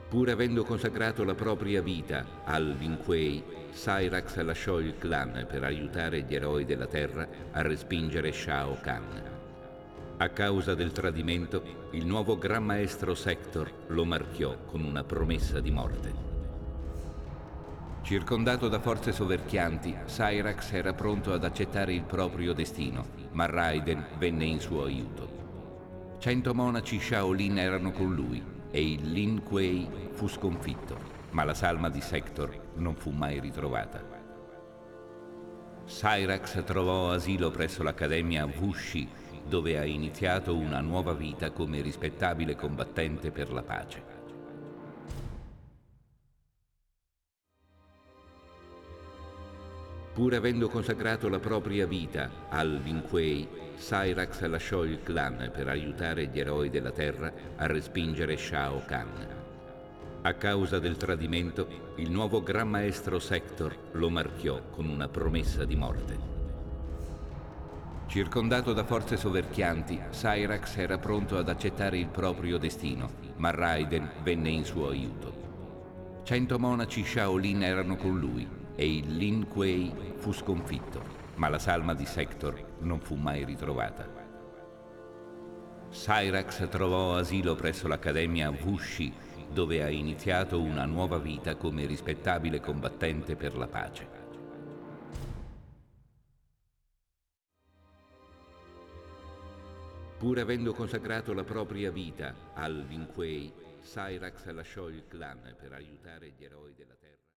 Pur avendo consacrato la propria vita al Lin Kuei, Cyrax lasciò il clan per aiutare gli eroi della Terra a respingere Shao Kahn. A causa del tradimento, il nuovo Gran Maestro Sector lo marchiò con una promessa di morte. Circondato da forze soverchianti, Cyrax era pronto ad accettare il proprio destino, ma Raiden venne in suo aiuto. 100 monaci Shaolin erano con lui e il Lin Kuei fu sconfitto, ma la salma di Sector non fu mai ritrovata. Cyrax trovò asilo presso l'Accademia Wuxi, dove ha iniziato una nuova vita come rispettabile combattente per la pace. Pur avendo consacrato la propria vita al Lin Kuei, Cyrax lasciò il clan per aiutare gli eroi della Terra a respingere Shao Kahn. A causa del tradimento, il nuovo Gran Maestro Sector lo marchiò con una promessa di morte. Circondato da forze soverchianti, Cyrax era pronto ad accettare il proprio destino, ma Raiden venne in suo aiuto. 100 monaci Shaolin erano con lui e il Lin Kuei fu sconfitto, ma la salma di Sector non fu mai ritrovata. Cyrax trovò asilo presso l'Accademia Wuxi, dove ha iniziato una nuova vita come rispettabile combattente per la pace. Pur avendo consacrato la propria vita al Lin Kuei, Cyrax lasciò il clan per aiutare gli eroi della Terra.